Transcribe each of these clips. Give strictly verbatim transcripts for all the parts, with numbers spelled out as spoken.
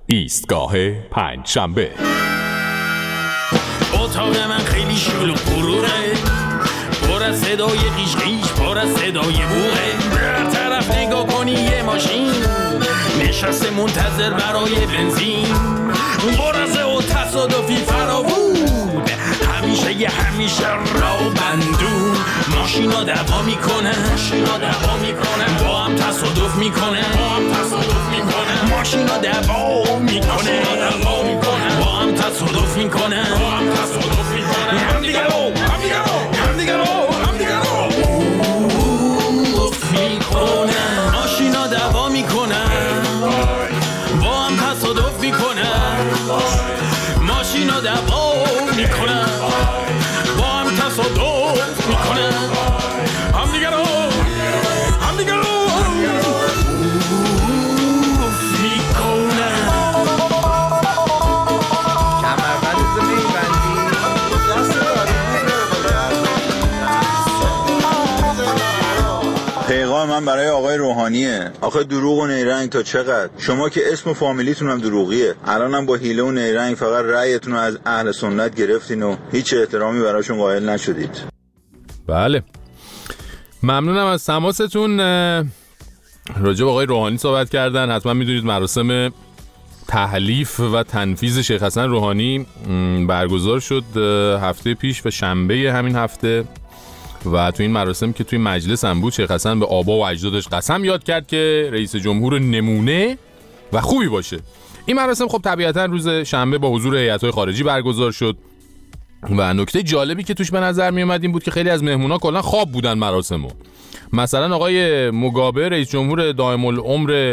ایستگاه پنجشنبه. اتاق من خیلی شلوغ پروره، پر از صدای قیش قیش، پر از صدای بوغه. در طرف نگاه کنی یه ماشین نشسته منتظر برای بنزین، برزه و تصادفی فراوون، همیشه یه همیشه را بندون. ماشینا دعوا میکنه، ماشینا دعوا میکنه، با هم تصادف میکنه، با هم تصادف میکنه. ماشینا دعوا میکنه، دعوا میکنه، با هم تصادف میکنه، با هم تصادف میکنه. هم دیگه رو، هم دیگه رو، هم دیگه رو، هم دیگه رو میکنه. ماشینا دعوا میکنه، با هم تصادف میکنه. ماشینا دعوا میکنه، با هم تصادف میکنه. هم دیگه رو، هم دیگه رو میکنه. کمربند میبندی دست پیغام من برای آقای روحانیه. آخه دروغ و نیرنگ تا چقدر؟ شما که اسم و فامیلیتون هم دروغیه. الانم با حیله و نیرنگ فقط رأیتون رو از اهل سنت گرفتین و هیچ احترامی براشون قائل نشدید. بله، ممنونم از تماستون. راجع به آقای روحانی صحبت کردن. حتما میدونید مراسم تحلیف و تنفیذ شیخ حسن روحانی برگزار شد هفته پیش و شنبه همین هفته، و تو این مراسم که توی مجلس هم بود، شیخ حسن به آبا و اجدادش قسم یاد کرد که رئیس جمهور نمونه و خوبی باشه. این مراسم خب طبیعتا روز شنبه با حضور هیئت‌های خارجی برگزار شد و نکته جالبی که توش به نظر می اومد این بود که خیلی از مهمونا کلا خواب بودن مراسمو. مثلا آقای موگابه رئیس جمهور دائم العمر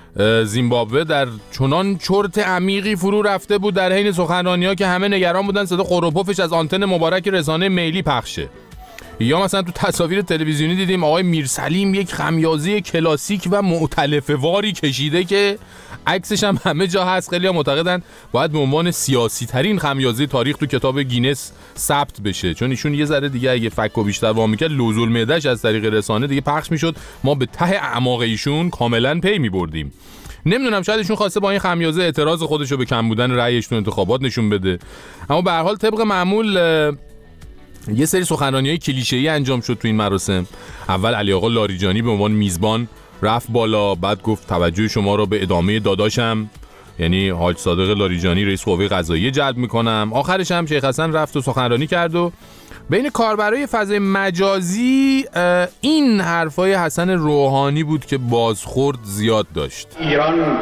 زیمبابوه در چنان چرت عمیقی فرو رفته بود در حین سخنرانی‌ها که همه نگران بودن صدا خروپفش از آنتن مبارک رسانه ملی پخشه. یا مثلا تو تصاویر تلویزیونی دیدیم آقای میرسلیم یک خمیازه کلاسیک و مؤتلفه واری کشیده که عکسش هم همه جا هست. خیلی ها معتقدن باید به عنوان سیاسی ترین خمیازه تاریخ تو کتاب گینس ثبت بشه، چون ایشون یه ذره دیگه اگه فک و بیشتر وا میکرد لوز المعده‌اش از طریق رسانه دیگه پخش میشد، ما به ته اعماق ایشون کاملا پی میبردیم. نمیدونم شاید ایشون خواسته با این خمیازه اعتراض خودشو به کم بودن رأیش تو انتخابات نشون بده. اما به هر حال طبق معمول یه سری سخنرانی‌های کلیشه‌ای انجام شد تو این مراسم. اول علی آقا لاریجانی به عنوان میزبان رفت بالا، بعد گفت توجه شما را به ادامه داداشم یعنی حاج صادق لاریجانی رئیس قوه قضاییه جلب می‌کنم. آخرش هم شیخ حسن رفت و سخنرانی کرد و بین کاربرای فضای مجازی این حرفای حسن روحانی بود که بازخورد زیاد داشت. ایران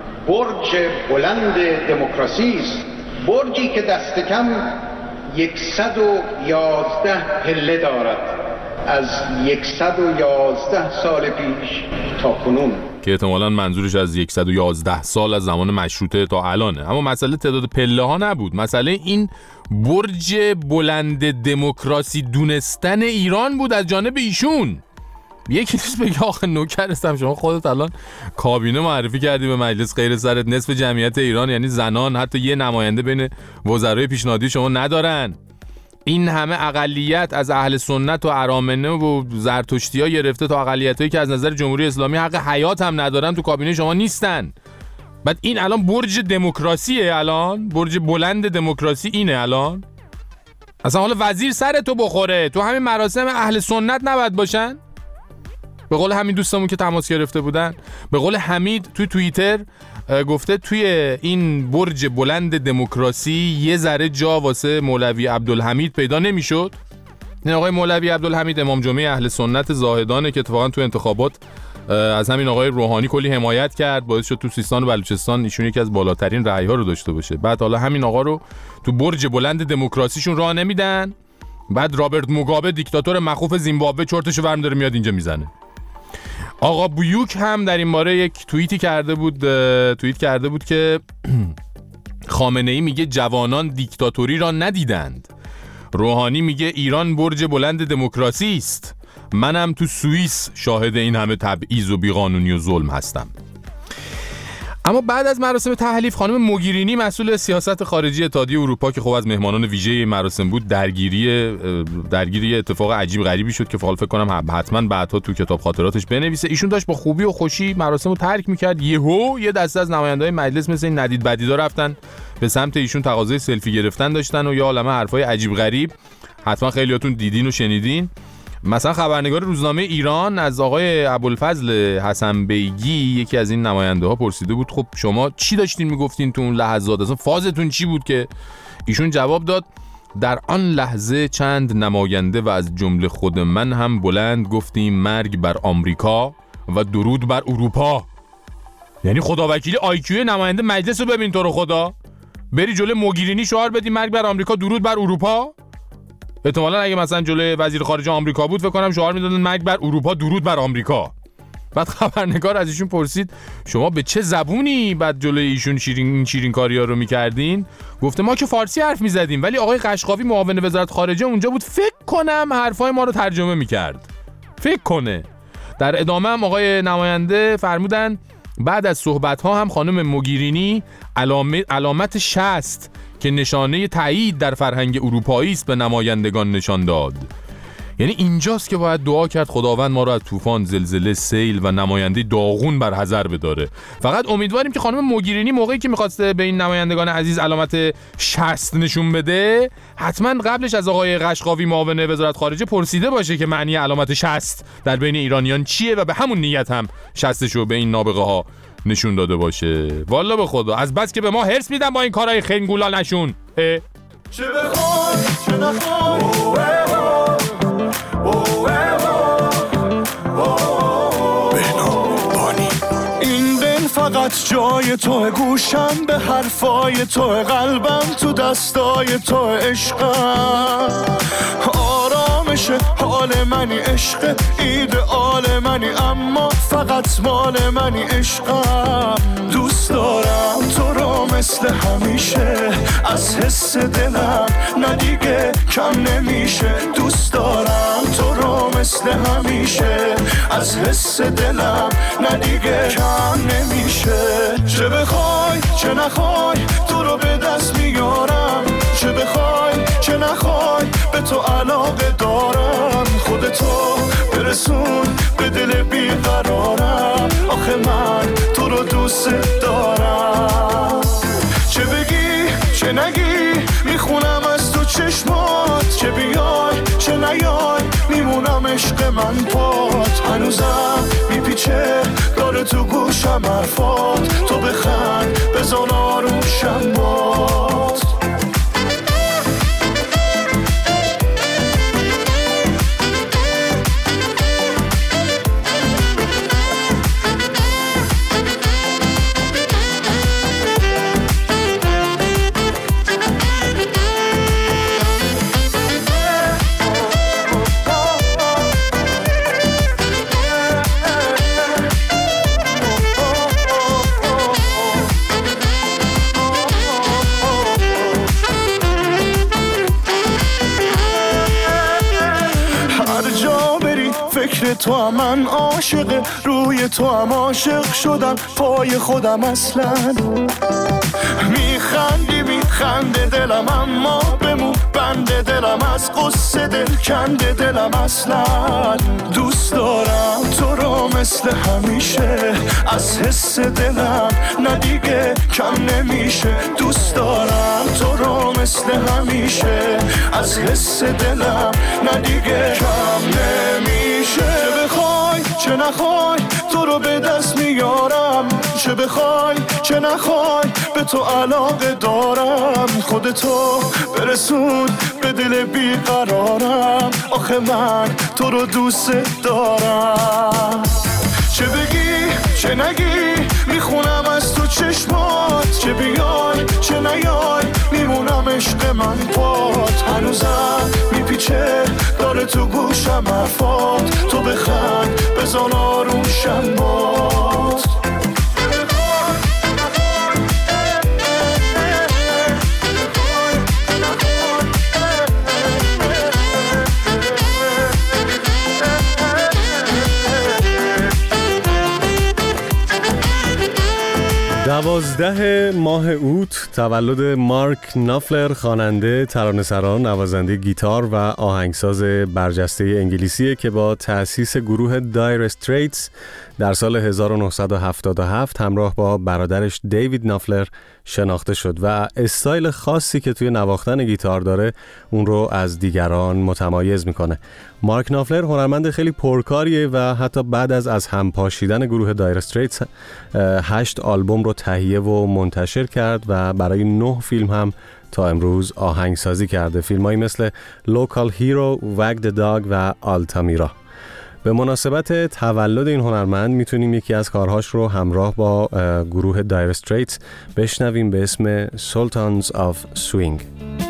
برج بلند دموکراسی است، برجی که دست کم یکصد و یازده پله دارد از یکصد و یازده سال پیش تا کنون، که احتمالاً منظورش از یکصد و یازده سال از زمان مشروطه تا الانه. اما مسئله تعداد پله ها نبود، مسئله این برج بلند دموکراسی دونستن ایران بود از جانب ایشون. یکی نیست بگه آخه نوکرستم، شما خودت الان کابینه معرفی کردی به مجلس، غیر سرت نصف جمعیت ایران یعنی زنان حتی یه نماینده بین وزرای پیشنهادی شما ندارن. این همه اقلیت از اهل سنت و ارامنه و زرتشتی‌ها گرفته تا اقلیتایی که از نظر جمهوری اسلامی حق حیات هم ندارن تو کابینه شما نیستن. بعد این الان برج دموکراسیه، الان برج بلند دموکراسی اینه الان. اصلا حالا وزیر سر تو بخوره تو همین مراسم اهل سنت نباید باشن؟ به قول همین دوستمون که تماس گرفته بودن، به قول حمید توی توییتر گفته توی این برج بلند دموکراسی یه ذره جا واسه مولوی عبدالحمید پیدا نمیشد. این آقای مولوی عبدالحمید امام جمعه اهل سنت زاهدانه که اتفاقا تو انتخابات از همین آقای روحانی کلی حمایت کرد، باعث شد تو سیستان و بلوچستان ایشون یکی از بالاترین رأی‌ها رو داشته باشه. بعد حالا همین آقا رو تو برج بلند دموکراسیشون راه نمیدن، بعد رابرت موگابه دیکتاتور مخوف زیمبابوه چرتشو برمی داره میاد اینجا میزنه. آقا بویوک هم در این باره یک توییتی کرده بود توییت کرده بود که خامنه‌ای میگه جوانان دیکتاتوری را ندیدند، روحانی میگه ایران برج بلند دموکراسی است، منم تو سوئیس شاهد این همه تبعیض و بیقانونی و ظلم هستم. اما بعد از مراسم تحلیف خانم موگیرینی مسئول سیاست خارجی اتحادیه اروپا که خب از مهمانان ویژه مراسم بود درگیری درگیری اتفاق عجیب غریبی شد که فعال فکر کنم حتما بعدها تو کتاب خاطراتش بنویسه. ایشون داشت با خوبی و خوشی مراسم رو ترک میکرد، یهو یه دسته از نماینده‌های مجلس مثل این ندید بدیدا رفتن به سمت ایشون، تقاضای سلفی گرفتن داشتن و یا عالمه حرفای عجیب غریب. حتما خیلیاتون دیدین و شنیدین. مثلا خبرنگار روزنامه ایران از آقای ابوالفضل حسن بیگی، یکی از این نماینده ها، پرسیده بود خب شما چی داشتین میگفتین تو اون لحظات، اصلا فازتون چی بود؟ که ایشون جواب داد در آن لحظه چند نماینده و از جمله خود من هم بلند گفتیم مرگ بر آمریکا و درود بر اروپا. یعنی خداوکیلی آیکیو نماینده مجلس رو ببین تو رو خدا، بری جلوی موگیرینی شعار بدی مرگ بر آمریکا درود بر اروپا. احتمالاً اگه مثلا جلوی وزیر خارجه آمریکا بود فکر کنم شعار میدادن مرگ بر اروپا درود بر آمریکا. بعد خبرنگار از ایشون پرسید شما به چه زبونی بعد جلوی ایشون شیرین شیرین کاریا رو میکردین؟ گفته ما که فارسی حرف میزدیم ولی آقای قشقاوی معاون وزارت خارجه اونجا بود، فکر کنم حرفای ما رو ترجمه میکرد، فکر کنه. در ادامه هم آقای نماینده فرمودن بعد از صحبت‌ها هم خانم موگیرینی علامت علامت شست که نشانه تایید در فرهنگ اروپایی است به نمایندگان نشان داد. یعنی اینجاست که باید دعا کرد خداوند ما رو از طوفان، زلزله، سیل و نماینده داغون بر حذر بداره. فقط امیدواریم که خانم موگیرینی موقعی که می‌خواسته به این نمایندگان عزیز علامت شست نشون بده حتما قبلش از آقای قشقاوی معاون وزارت خارجه پرسیده باشه که معنی علامت شست در بین ایرانیان چیه و به همون نیت هم شستشو به این نابغه ها نشون داده باشه. والا به خدا از بس که به ما هرس میدن با این کارهای خنگولا نشون. چه بخوای چه نخوای این دل فقط جای تو، گوشم به حرفای تو، قلبم تو دستای تو، عشقم آرامش حال منی، عشق ایدئال منی، اما فقط مال منی، عشقم دوست دارم تو رو مثل همیشه، از حس دلم ندیگه کم نمیشه، دوست دارم تو رو مثل همیشه، از حس دلم ندیگه کم نمیشه. چه بخوای چه نخوای تو رو به دست میارم، چه بخوای چه نخوای به تو علاقه دارم، خودتو برسون به دل بیقرارم، آخه من تو رو دوست دارم. چه بگی چه نگی میخونم از تو چشمات، چه بیای چه نیای میمونم عشق من پات، هنوزم میپیچه داره تو گوشم حرفات، تو بخند بزن آروشم باد. تو هم من عاشق، روی تو هم عاشق شدم، پای خودم اصلا میخندی میخنده دلم، اما بمون بنده دلم، از قصه دل کنده دلم، اصلا دوست دارم تو رو مثل همیشه، از حس دلم ندیگه کم نمیشه، دوست دارم تو رو مثل همیشه، از حس دلم ندیگه کم نمیشه. چه بخوای چه نخوای تو رو به دست میارم، چه بخوای چه نخوای به تو علاقه دارم، خودتو برسون به دل بیقرارم، آخه من تو رو دوست دارم. چه بگی چه نگی میخونم از تو چشمات، چه بیای چه نیای میمونم عشق من پات، هنوزم میپیچه داره تو گوشم حرفات، تو بخند بزن آروشم باد. دوازده ماه اوت تولد مارک نافلر، خواننده، ترانه‌سرا، نوازنده گیتار و آهنگساز برجسته انگلیسیه که با تأسیس گروه دایر استریتس در سال هزار و نهصد و هفتاد و هفت همراه با برادرش دیوید نافلر شناخته شد و استایل خاصی که توی نواختن گیتار داره اون رو از دیگران متمایز میکنه. مارک نافلر هنرمند خیلی پرکاریه و حتی بعد از از هم پاشیدن گروه دایر استریتس هشت آلبوم رو تهیه و منتشر کرد و برای نه فیلم هم تا امروز آهنگسازی کرده. فیلمایی مثل لوکال هیرو، وگ د داگ و آلتامیرا. به مناسبت تولد این هنرمند میتونیم یکی از کارهاش رو همراه با گروه دایر استریتس بشنویم به اسم Sultans of Swing.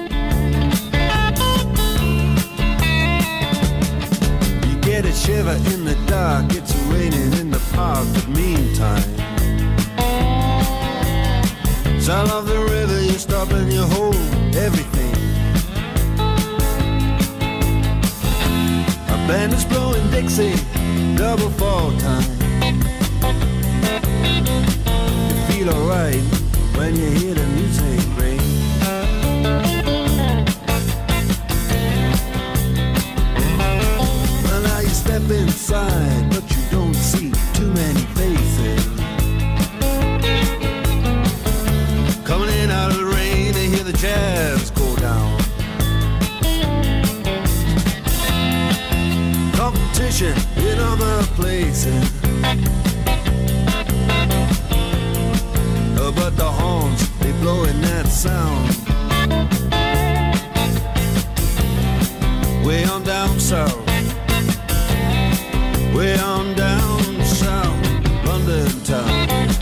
You get a shiver in the dark, it's raining in the park, but meantime sound of the river, you stop and you hold everything. Band is blowing Dixie, double fall time. You feel alright when you hear the music ring. Well, now you step inside, but you don't see too many faces. Coming in out of the rain, they hear the jazz go down. Competition in other places, oh, but the horns, they blowing that sound. Way on down south, way on down south, London town.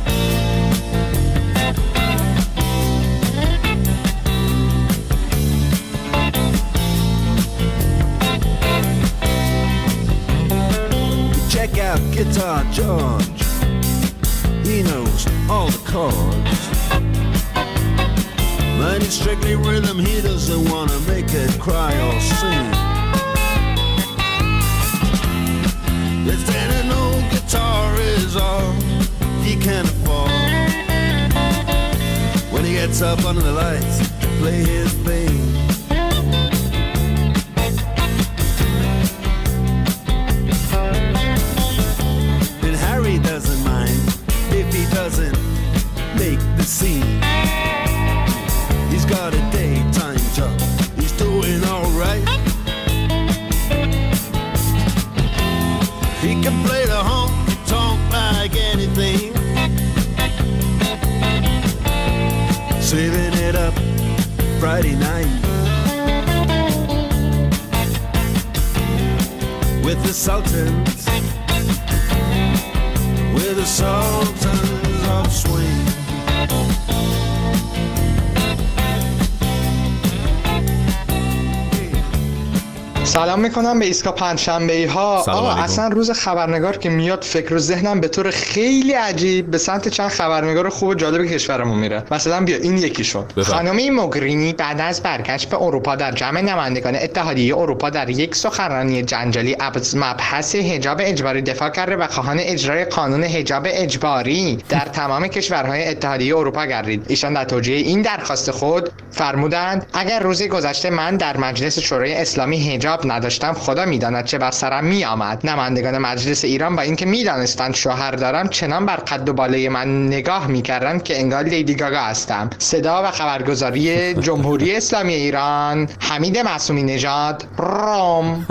Check out Guitar George, he knows all the chords. But it's strictly rhythm, he doesn't want to make it cry or sing. If then an old guitar is all he can afford, when he gets up under the lights to play his thing. He doesn't mind if he doesn't make the scene. He's got a daytime job, he's doing alright. He can play the honky-tonk like anything, saving it up Friday night with the Sultans, with the Sultans of Swing. سلام میکنم به ایسکا پنجشنبه‌ای ها. آقا اصلا روز خبرنگار که میاد فکر و ذهنم به طور خیلی عجیب به سمت چند خبرنگار خوب و جالب کشورمون میره. مثلا بیا این یکی شد. خانم موگرینی بعد از برگشت به اروپا در جمع نمایندگان اتحادیه اروپا در یک سخنرانی جنجالی از مبحث حجاب اجباری دفاع کرده و خواهان اجرای قانون حجاب اجباری در تمام کشورهای اتحادیه اروپا گردید. ایشان در توجیه این درخواست خود فرمودند اگر روزی گذشته من در مجلس شورای اسلامی حجاب نداشتم خدا میداند چه بر سرم میآمد. نمایندگان مجلس ایران با اینکه میدانستند شوهر دارم چنان بر قد و بالای من نگاه میکردند که انگار لیدی گاگا هستم. صدا و خبرگزاری جمهوری اسلامی ایران، حمید معصومی نژاد، روم.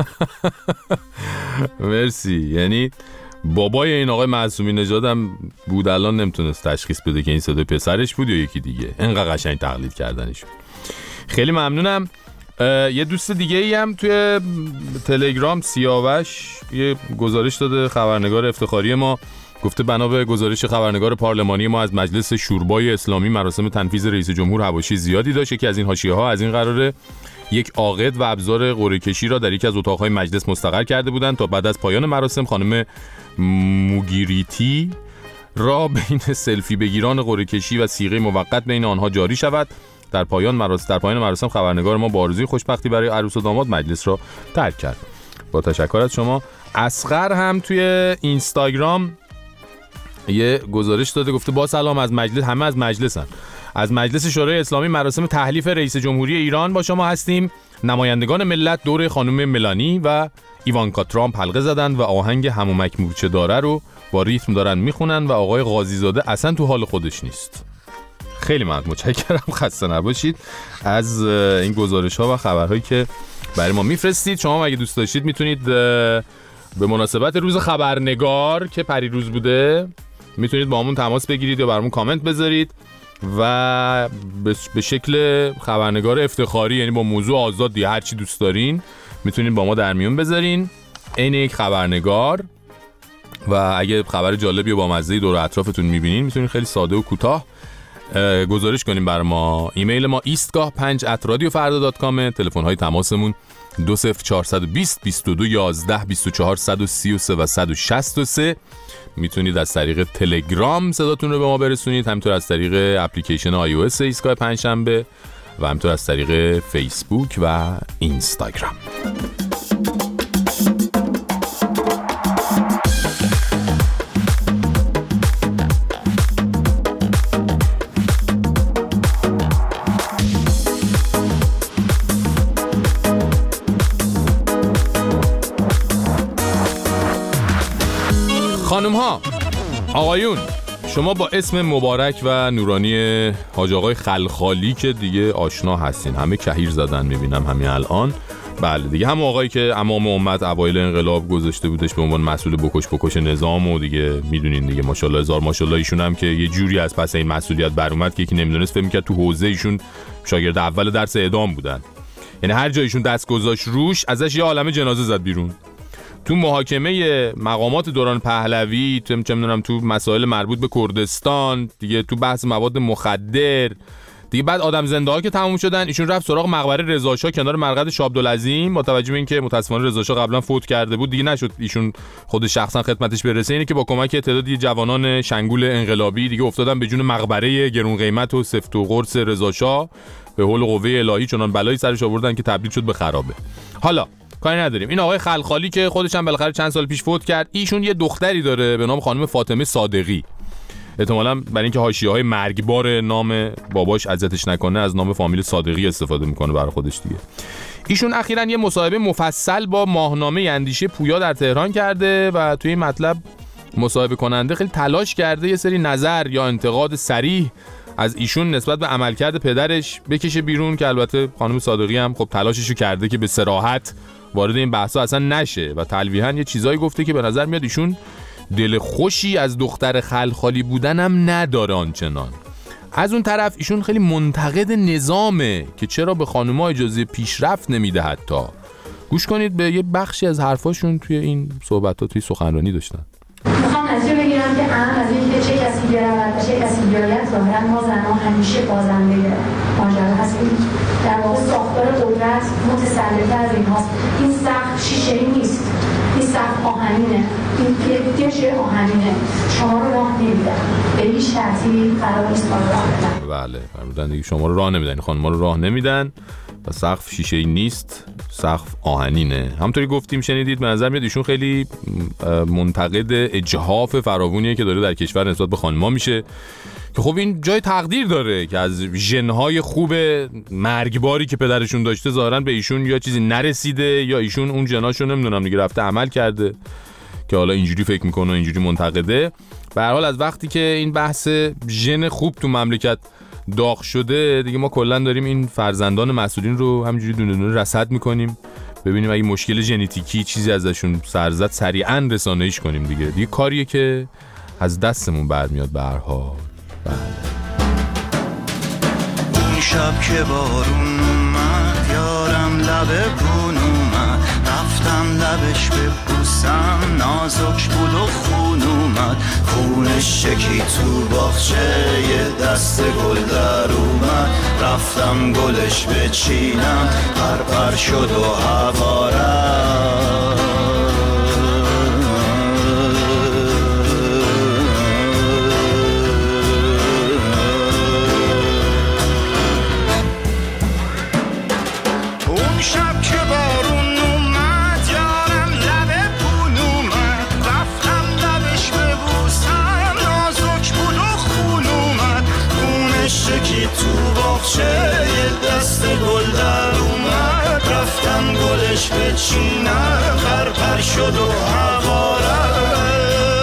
مرسی. یعنی بابای این آقای معصومی نژاد هم بود الان نمیتونست تشخیص بده که این صدای پسرش بود یا یکی دیگه. انقدر قشنگ تقلید کردنشون. خیلی ممنونم. یه دوست دیگه ای هم توی تلگرام سیاوش یه گزارش داده، خبرنگار افتخاری ما، گفته بنا به گزارش خبرنگار پارلمانی ما از مجلس شوربای اسلامی مراسم تنفیذ رئیس جمهور حواشی زیادی داشت. یکی از این حاشیه‌ها از این قراره یک عاقد و ابزار قرعه کشی را در یکی از اتاق‌های مجلس مستقر کرده بودند تا بعد از پایان مراسم خانم موگیریتی را بین سلفی بگیران قرعه کشی و صیغه موقت بین آنها جاری شود. در پایان مراسم در پایان مراسم خبرنگار ما با آرزوی خوشبختی برای عروس و داماد مجلس را ترک کرد. با تشکر از شما. اصغر هم توی اینستاگرام یه گزارش داده، گفته با سلام از مجلس، همه از مجلسن، از مجلس شورای اسلامی مراسم تحلیف رئیس جمهوری ایران با شما هستیم. نمایندگان ملت دور خانم ملانی و ایوانکا ترامپ حلقه زدن و آهنگ همومک موچه داره رو با ریتم دارن میخونن و آقای قاضی زاده اصلا تو حال خودش نیست. خیلی ممنون، متشکرم، خسته نباشید از این گزارش ها و خبرهایی که برای ما میفرستید. شما اگه دوست داشتید میتونید به مناسبت روز خبرنگار که پریروز بوده میتونید با همون تماس بگیرید یا برامون کامنت بذارید و به شکل خبرنگار افتخاری، یعنی با موضوع آزاد یا هر چی دوست دارین میتونید با ما در میون بذارین عین یک خبرنگار. و اگه خبر جالبی و با مزه دور اطرافتون میبینین میتونید خیلی ساده و کوتاه گزارش کنیم برای ما. ایمیل ما ایستگاه پنج ات رادیو فردا دات کام. تلفن های تماسمون دو صفر چهارصد و بیست بیست و دو یازده بیست و چهار صد و سی و سه و صد و شصت و سه. میتونید از طریق تلگرام صداتون رو به ما برسونید، همینطور از طریق اپلیکیشن آی او اس ایستگاه پنجشنبه و همینطور از طریق فیسبوک و اینستاگرام. خانم ها، آقایون، شما با اسم مبارک و نورانی حاج آقای خلخالی که دیگه آشنا هستین، همه کهیر زدن میبینم همین الان. بله دیگه، هم آقایی که امام امت اوایل انقلاب گذاشته بودش به عنوان مسئول بکش بکش نظام و دیگه میدونین دیگه، ماشاءالله هزار ماشاءالله، ایشون هم که یه جوری از پس این مسئولیت بر اومد که یکی نمیدونست، فکر می‌کرد تو حوزه ایشون شاگرد اول درس اعدام بودن. یعنی هر جای ایشون دست گذاشت روش ازش یه عالمه جنازه زد بیرون. تو محاکمه مقامات دوران پهلوی، تو چه میدونم تو مسائل مربوط به کردستان دیگه، تو بحث مواد مخدر دیگه، بعد آدم زنده ها که تموم شدن ایشون رفت سراغ مقبره رضا شاه کنار مرقد شاه عبدالعظیم. با توجه به اینکه متاسفانه رضا شاه قبلا فوت کرده بود دیگه نشد ایشون خود شخصا خدمتش برسه، اینه که با کمک تعدادی جوانان شنگول انقلابی دیگه افتادن به جون مقبره گرون قیمت و سفت و قرص رضا شاه، به حول قوه الهی چنان بلایی سرش آوردن که تبدیل شد به خرابه. حالا کاری نداریم. این آقای خلخالی که خودش هم بالاخره چند سال پیش فوت کرد، ایشون یه دختری داره به نام خانم فاطمه صادقی. احتمالاً برای اینکه حاشیه‌های مرگبار نام باباش اذیتش نکنه از نام فامیل صادقی استفاده میکنه برای خودش دیگه. ایشون اخیراً یه مصاحبه مفصل با ماهنامه اندیشه پویا در تهران کرده و توی این مطلب مصاحبه کننده خیلی تلاش کرده یه سری نظر یا انتقاد صریح از ایشون نسبت به عملکرد پدرش بکشه بیرون، که البته خانم صادقی هم خب تلاششو کرده که به صراحت وارد این بحثا اصلا نشه و تلویحاً یه چیزایی گفته که به نظر میاد ایشون دل خوشی از دختر خلخالی بودن هم نداره آنچنان. از اون طرف ایشون خیلی منتقد نظامه که چرا به خانم‌ها اجازه پیشرفت نمیده. حتی گوش کنید به یه بخشی از حرفاشون توی این صحبت‌ها توی سخنرانی داشتن. میخوام نتیجه بگیرم که اهم از اینکه چه کسی برود و چه کسی بیاید، ظاهرا ما زن‌ها همیشه بازنده ماجرا هستیم. در واقع ساختار قدرت متسلط‌تر از این هاست. این سقف شیشه‌ای نیست، این سقف آهنینه، این دش آهنینه. شما رو راه نمیدن، به هیچ ترتیبی قرار نیست ما رو راه بدن. بله فرمودن دیگه، شما رو راه نمیدن، خانم‌ها رو راه نمیدن و سقف شیشه‌ای نیست، سقف آهنینه. همونطوری گفتیم شنیدید، به نظر میاد ایشون خیلی منتقد اجحاف فراوونیه که داره در کشور نسبت به خانم‌ها میشه، که خب این جای تقدیر داره که از ژن‌های خوب مرگباری که پدرشون داشته ظاهراً به ایشون یا چیزی نرسیده یا ایشون اون ژناشو نمیدونم دیگه رفته عمل کرده که حالا اینجوری فکر میکنه و اینجوری منتقده. به هر حال از وقتی که این بحث ژن خوب تو مملکت داغ شده دیگه، ما کلا داریم این فرزندان مسئولین رو همینجوری دونه دونه رصد میکنیم، ببینیم اگه مشکل ژنتیکی چیزی ازشون سر زد سریعا رسانه‌ایش کنیم دیگه. دیگه کاریه که از دستمون برمیاد به هر حال. بله. اون شب که بارون اومد یارم لب کون اومد، رفتم لبش ببوسم نازک بود و خون اومد، خونش شکی تو باغچه یه دست گل در اومد، رفتم گلش بچینم پر پر شد و هوا رفت. خونش چکی تو باغچه یه دست گل در اومد رفتم گلش بچینم پر پر شد و هوا رفت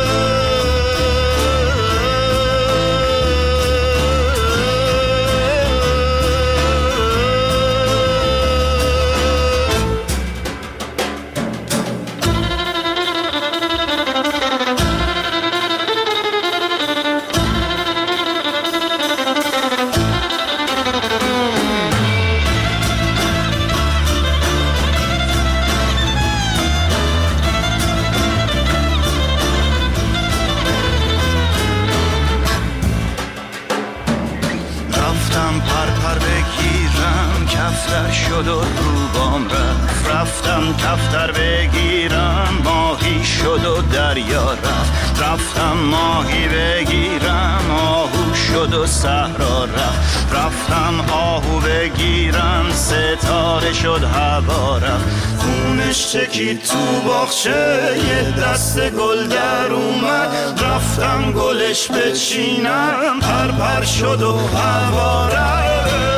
شد و روبام رفت رفتم کفتر بگیرم ماهی شد و دریا رفت رفتم ماهی بگیرم آهو شد و صحرا رفت رفتم آهو بگیرم ستاره شد هوا رفت خونش چکید تو باغچه یه دست گل در اومد رفتم گلش بچینم پر پر شد و هوا رفت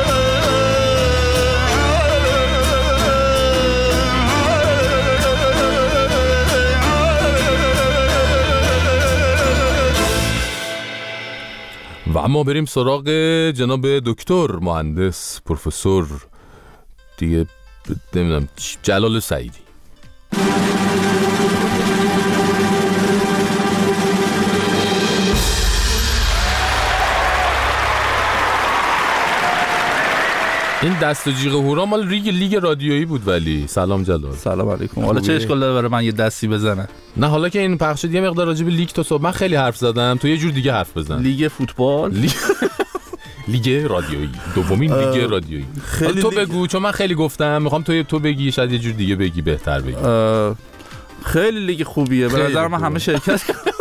و اما بریم سراغ جناب دکتر مهندس پروفسور دیگه نمیدونم جلال سعیدی. این دست و جیغ هورا مال لیگ لیگ رادیویی بود. ولی سلام جلال. سلام علیکم. حالا چه اشکال داره برای من یه دستی بزنه؟ نه حالا که این پخش شد یه مقدار راجع به لیگ تو صبح من خیلی حرف زدم، تو یه جور دیگه حرف بزن. لیگ فوتبال، لیگ لیگ رادیویی، دومین لیگ رادیویی. خیلی تو بگو چون من خیلی گفتم، میخوام تو تو بگی، شاید یه جور دیگه بگی بهتر بگی. خیلی لیگ خوبیه به نظر من، همه شرکت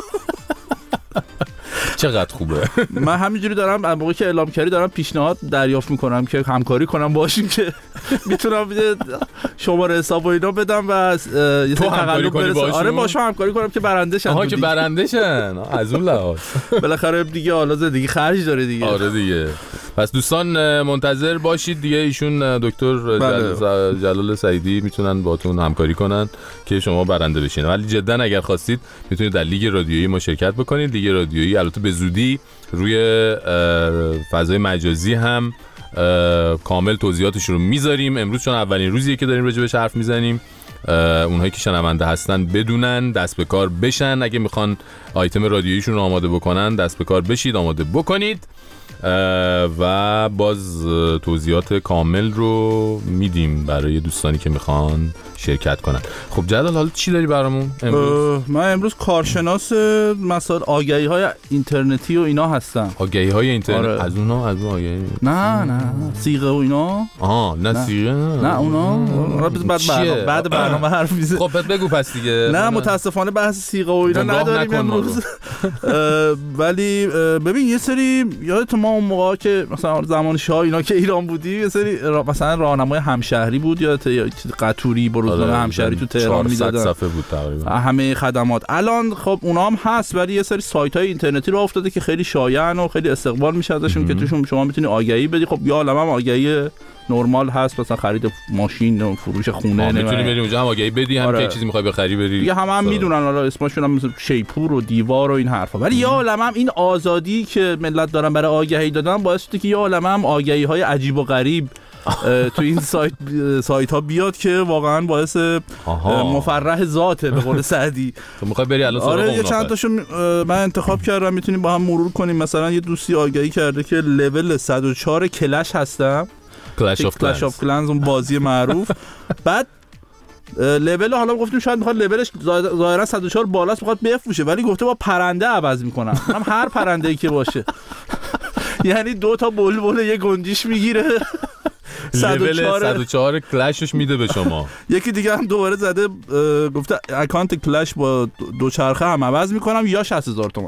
چقدر خوبه. من همینجوری دارم موقعی که اعلام کردی دارم پیشنهاد دریافت میکنم که همکاری کنم باشیم که میتونم شماره حساب و اینا بدم و یه سری تقلب برسه. آره باشم همکاری کنم که برنده شن. آها که برنده شن از اون لحاظ بالاخره دیگه حالا دیگه خرج داره دیگه. آره دیگه. پس دوستان منتظر باشید دیگه، ایشون دکتر جل... جلال سعیدی میتونن باهاتون همکاری کنن که شما برنده بشین. ولی جدا اگر خواستید میتونید در لیگ رادیویی ما شرکت بکنید. لیگ رادیویی البته به زودی روی فضای مجازی هم کامل توضیحاتش رو میذاریم. امروز چون اولین روزیه که داریم راجع بهش حرف میزنیم، اونهایی که شنونده هستن بدونن، دست به کار بشن. اگه میخوان آیتم رادیوییشون رو آماده بکنن دست به کار بشید، آماده بکنید و باز توضیحات کامل رو میدیم برای دوستانی که میخوان شرکت کنن. خب جلال حالا چی داری برامون امروز؟ من امروز کارشناس مسائل آگهی های اینترنتی و اینا هستم. آگهی های اینترنت؟ آره. از اونا از اون آگهی؟ نه نه صیغه و اینا. آها نه, نه. صیغه نه. نه اونا بعد برنامه بعد برنامه حرف میزنه. خب بگو پس دیگه. نه متاسفانه بحث صیغه و اینا نداریم امروز. ولی ببین یه سری یادت ما اون موقع که مثلا زمان شاه اینا که ایران بودی یه سری مثلا راهنمای همشهری بود یادت یا قطوری بروزنامه همشهری تو تهران میدادن. صفحه بود تقریبا همه خدمات. الان خب اونا هم هست ولی یه سری سایت‌های اینترنتی راه افتاده که خیلی شایعن و خیلی استقبال میشه ازشون که توشون شما میتونی آگهی بدی. خب یا عالمه هم آگهی نرمال هست، مثلا خرید ماشین و فروش خونه، میتونی بری اونجا هم آگهی بدی، هم آره. که چیزی میخوای بخری بری دیگه. همه هم میدونن حالا اسمشون هم مثل شیپور و دیوار و این حرفا. ولی یا عالمه هم این آزادی که ملت دارن برای آگهی دادن باعث شده که یا عالمه هم آگهی‌های عجیب و غریب تو این سایت سایت ها بیاد که واقعا باعث مفرح ذاته به قول سعدی. تو میخوای بری الان سراغ اون؟ آره یه چند تاشو من انتخاب کردم میتونیم با هم مرور کنیم. مثلا یه دوستی آگهی کرده که لول صد و چهار کلش هستم، کلش آف کلش آف کلنز، اون بازی معروف. بعد لول حالا گفتیم شاید میخواد لولش ظاهرا صد و چهار بالاست میخواد بفروشه، ولی گفته با پرنده عوض میکنم. هم هر پرنده‌ای که باشه یعنی دو تا بلبل یه گنجیش میگیره. صد و چهار کلشش میده به شما. یکی دیگه هم دوباره زده گفته اکانت کلش با دو چرخه هم عوض میکنم یا شصت هزار تومان.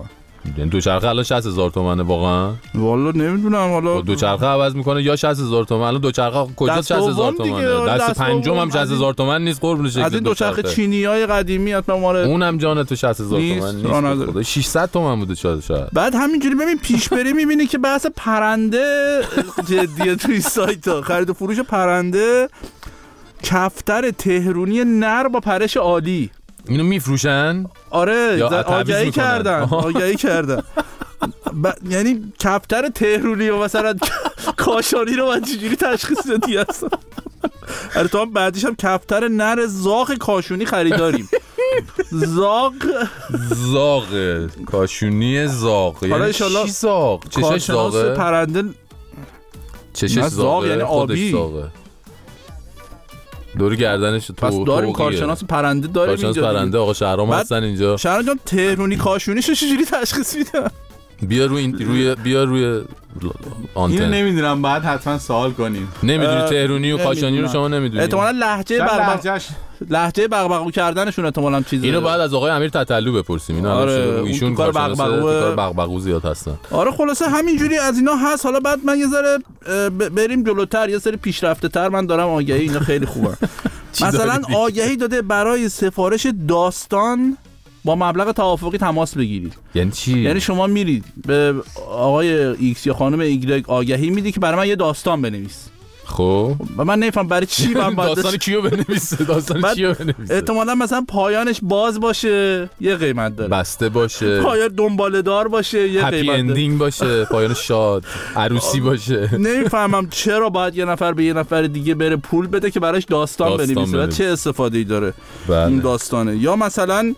یعنی دوچرخه الان شصت هزار تومنه واقعا؟ والا نمیدونم. حالا دوچرخه عوض میکنه یا شصت هزار تومن. الان دوچرخه کجا شصت هزار تومنه؟ دست, دست پنجم هم شصت هزار تومن نیست قربون شکل. از این دوچرخه چینیای قدیمی حتما مال اونم جان تو شصت هزار تومن نیست. ششصد تومن بوده شاید. بعد همینجوری ببین پیش بری میبینی که بحث پرنده جدیه توی سایت خرید و فروش پرنده. کفتر تهرونی نر با پرش عالی. اینو میفروشن؟ آره آگهی کردن آگهی کردن ب... یعنی کفتر تهرونی و مثلا کاشانی رو باید چجوری تشخیص بدی اصلا؟ آره تو هم بعدیش هم کفتر نر زاغ کاشونی خریداریم. زاغ زاغ کاشونی زاغ یعنی چی زاغ؟ چشش زاغه؟ پرنده چشش زاغه یعنی آبی دور گردنش تو پس داریم کارشناس پرنده داریم اینجا. کارشناس پرنده آقا شهرام هستن اینجا. شهرام جان تهرونی کاشونیشو چجوری تشخیص میدن؟ بیا روی این روی بیا روی آنتن. اینو نمیدونم بعد حتما سوال کنیم. نمیدونی تهرونی و کاشانی رو شما نمیدونی؟ احتمالاً لهجه بغبغ لهجه بغبغو کردنشون احتمالاً چیزه. اینو بعد از آقای امیر تتلو بپرسیم. اینا آره ایشون کار بغبغو بغبغو زیاد هستن. آره خلاصه همینجوری از اینا هست. حالا بعد من یه ذره بریم جلوتر یه سری پیشرفته تر من دارم آگهی اینا خیلی خوبه. مثلا آگهی داده برای سفارش داستان با مبلغ توافقی تماس بگیرید. یعنی چی؟ یعنی شما میرید به آقای ایکس یا خانم ایگرگ آگهی میدی که برای من یه داستان بنویس. خب من نمیفهم برای چی من باید داستان کیو بنویسه؟ داستان کیو بنویسه؟ احتمالاً مثلا پایانش باز باشه یه قیمت داره، بسته باشه، پایان دنباله دار باشه یه هپی قیمت داره، اندینگ باشه، پایان شاد، عروسی باشه. نمیفهمم چرا باید یه نفر به یه نفر دیگه بره پول بده که براش داستان, داستان بنویسه و چه استفاده‌ای داره این داستانه. یا مثلا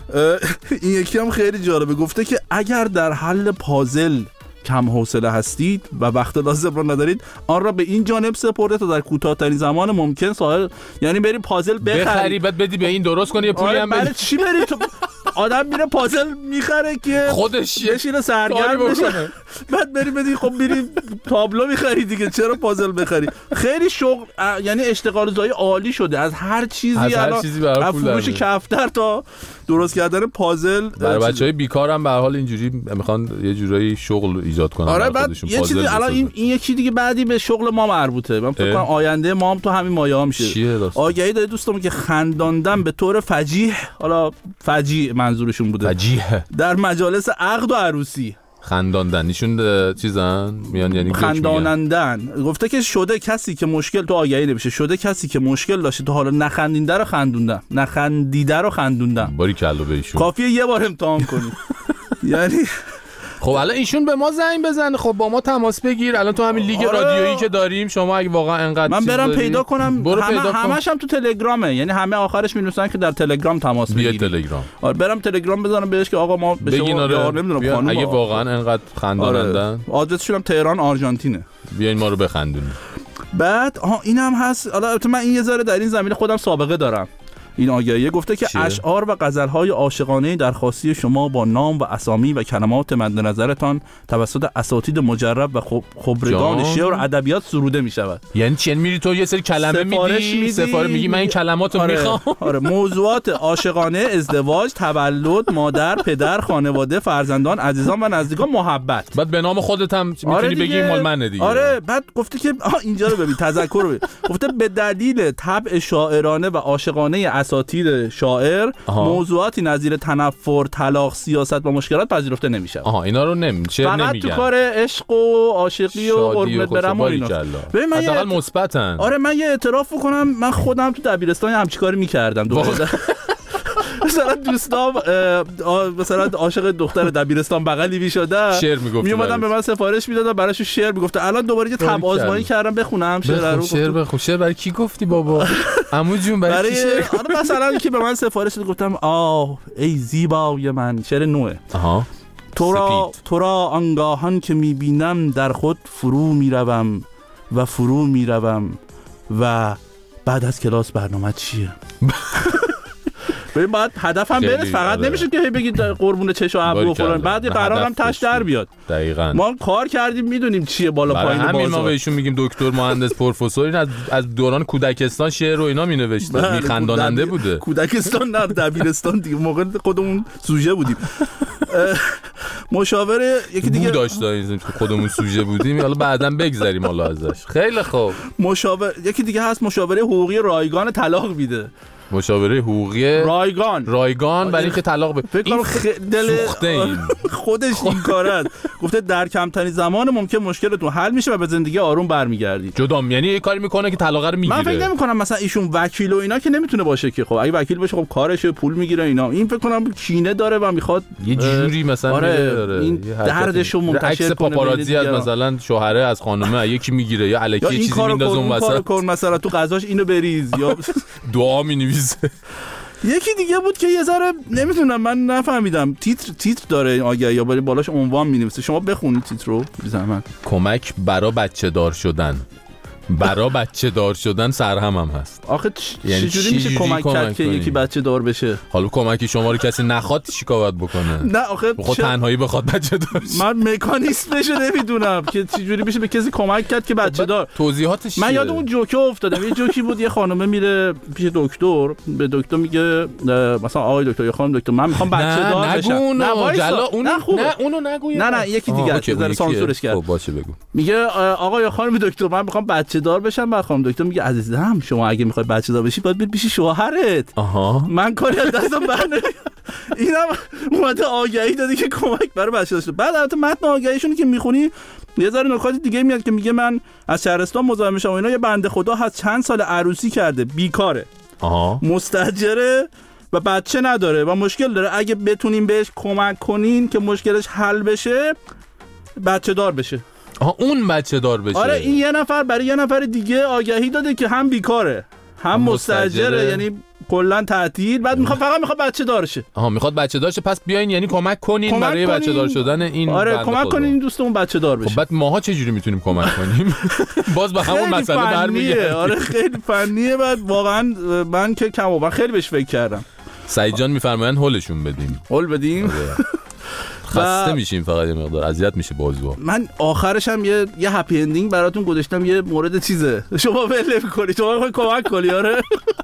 این یکی هم خیلی جالبه، گفته که اگر در حل پازل کم حوصله هستید و وقت لازم رو ندارید آن را به این جانب سپرده تا در کوتاه‌ترین زمان ممکن ساحل، یعنی بری پازل بخری بخری بعد بدی به این درست کنی، پولی هم بدی. چی بری تو آدم میره پازل میخره که خودش بشینه سرگرم بشه، بعد بری بدی خب میری تابلو میخری دیگه، چرا پازل بخری؟ خیلی شغل یعنی اشتغال زایی عالی شده از هر چیزی، از هر چیزی برای پول فروش کفتر تا درست کردن پازل. برای بچهای بیکار هم به هر حال اینجوری میخوان یه جورایی شغل ایجاد کنن. آره بعد یه چیزی الان این این یکی دیگه بعدی به شغل ما مربوطه، من فکر کنم آینده ما هم تو همین مایه ها میشه. آگهی داره دوستم که خنداندن به طور فجیح، حالا فجیع منظورشون بوده، فجیح در مجالس عقد و عروسی خنداندن ایشون چیزن میان یعنی خندانندن. گفته که شده کسی که مشکل تو آگهی نمیشه، شده کسی که مشکل داشته تو حالا نخندیده رو خندوندن، نخندیده رو خندوندن. باری کلا به ایشون کافیه یه بار امتحان کنی. یعنی خب الان ایشون به ما زنگ بزنه، خب با ما تماس بگیر. الان تو همین لیگ آره. رادیویی که داریم شما اگه واقعا انقدر من برم داری... پیدا کنم، برو همه پیدا همش هم تو تلگرامه، یعنی همه آخرش می‌نویسن که در تلگرام تماس بگیرید. بیا تلگرام. آره برم تلگرام بزنم بهش که آقا ما به شما آره. نمیدونم خانم اگه واقعا انقدر خندانندن آره. آدرسشون هم تهران آرژانتینه، بیاین ما رو بخندونید. بعد آها اینم هست. حالا البته من این یه ذره در این زمینه خودم سابقه دارم. این آگهیه گفته که چیه؟ اشعار و غزل‌های عاشقانه درخواستی شما با نام و اسامی و کلمات مد نظرتان توسط اساتید مجرب و خبرگان شعر و ادبیات سروده می‌شود. یعنی چی؟ میری تو یه سری کلمه میدی، سفارش میگی من این کلماتو آره. میخوام. آره موضوعات عاشقانه، ازدواج، تولد، مادر، پدر، خانواده، فرزندان، عزیزان و نزدیکان، محبت. بعد به نام خودت هم میتونی آره بگی مال منه دیگه. آره بعد گفته که اینجا رو ببین تذکر رو ببین. گفته به دلیل طبع شاعرانه و عاشقانه اساتید شاعر آها. موضوعاتی نظیر تنفر، طلاق، سیاست و مشکلات پذیرفته نمیشه. آها اینا رو نمیشه نمیگن. فقط تو کار عشق و عاشقی و قربت برم و اینا. ببین من حداقل مثبتن. آره من یه اعتراف کنم، من خودم تو دبیرستان همچین کاری می‌کردم. دوباره مثلا دوستام مثلا عاشق دختر دبیرستان بغلی میشدن، شعر میگفتن، میومدن به من سفارش میدادن براشون شعر میگفتن. الان دوباره یه تب آزمایی کردم بخونم شعر رو. شعر بخون. شعر برای کی گفتی بابا؟ عمو جون برای, برای کی شعر؟ آره مثلا که به من سفارش داد گفتم آه ای زیبای من، شعر نوعه. آها تو را تو را آنگاهان که میبینم در خود فرو میروم و فرو میروم و بعد از کلاس برنامه چیه؟ ببین بعد هدفم برس، فقط آره. نمیشه که هی بگید قربون چش و ابرو فلان، بعد یه قرارم تاش در بیاد. دقیقاً ما کار کردیم میدونیم چیه بالا پایین بازار. همین ما بهشون میگیم دکتر، مهندس، پروفسور. این از از دوران کودکستان شعر و اینا مینوشته، میخنداننده بوده. کودکستان نه، دبیرستان دیگه، موقع خودمون سوژه بودیم. مشاوره یکی دیگه داشتیم خودمون سوژه بودیم، حالا بعداً بگذریم حالا ازش. خیلی خوب. مشاور یکی دیگه هست مشاوره حقوقی رایگان طلاق میده. مشاوره حقوقی رایگان رایگان برای اینکه طلاق بده. فکر کنم دل خودش این کاره است. گفته در کمترین زمان ممکن مشکلتون حل میشه و به زندگی آروم برمیگردید. جدا یعنی یه کاری میکنه که طلاق رو میگیره. من فکر نمیکنم مثلا ایشون وکیل و اینا که نمیتونه باشه که، خب اگه وکیل باشه خب کارشه، پول میگیره اینا. این فکر کنم کینه داره و میخواد یه جوری مثلا آره داره. این دردشو منتشر کنه. پاپاراتزی از مثلا شوهره از خانومه یکی میگیره یا الکی یه چیزی میندازه اون وسط. کار مثلا تو غذاش اینو بریز یا دعا مینویسه. یکی دیگه بود که یه ذره نمیتونم من نفهمیدم، تیتر تیتر داره آگه یا بالاش عنوان می‌نویسه. شما بخونید تیتر رو بی زحمت. کمک برای بچه دار شدن. برای بچه دار شدن سرهم هم هست. آخه یعنی چجوری میشه کمک کرد که یکی بچه دار بشه؟ حالا کمکی شما رو کسی نخواد چیکار باید بکنه؟ نه آخه خود تنهایی بخواد بچه دار شه. من مکانیزمش نمیدونم که چجوری میشه به کسی کمک کرد که بچه دار. توضیحاتش من یاد اون جوکه افتادم. یه جوکی بود، یه خانومه میره پیش دکتر، به دکتر میگه مثلا آقای دکتر یا خانم دکتر من میخوام بچه دار بشم. نه جلا اون نه اونو نگو. نه نه یکی دیگه ذره سانسورش کرد. خب باشه بگو. میگه آقا یا خانم دکتر من میخوام بچه دار بشم. بعد خانم دکتر میگه عزیزم شما اگه میخوای بچه دار بشی باید بری پیش شوهرت. آها من کاری از دستم برنمیاد. اینم اومده آگهی داده که کمک برای بچه داشته. بعد البته متن آگهیشون که میخونی یه ذره نکات دیگه میاد که میگه من از شهرستان مزاحم میشم و اینا. یه بنده خدا هست چند سال عروسی کرده، بیکاره، آها، مستاجره و بچه نداره و مشکل داره. اگه بتونین بهش کمک کنین که مشکلش حل بشه بچه دار بشه. آها اون بچه دار بشه. آره این یه نفر برای یه نفر دیگه آگهی داده که هم بیکاره هم مستاجره، یعنی کلا تعطیل، بعد میخواد فقط میخواد بچه دار شه. آها میخواد بچه دار شه، پس بیاین یعنی کمک کنین کمک برای بچه دار شدن این. آره کمک کنین این دوستمون بچه دار بشه. خب بعد ماها چه جوری میتونیم کمک کنیم؟ باز به همون مسئله برمیگردیم. آره خیلی فنیه. بعد واقعا من که کم و خیلی بهش فکر کردم. سعید جان میفرمایند هولشون بدیم. هول بدیم. خسته میشیم فقط یه مقدار اذیت میشه بازوا. من آخرش هم یه یه هپی اندینگ براتون گذاشتم، یه مورد چیزه شما ول نمی‌کنی، شما می‌خوای کمک کنی. آره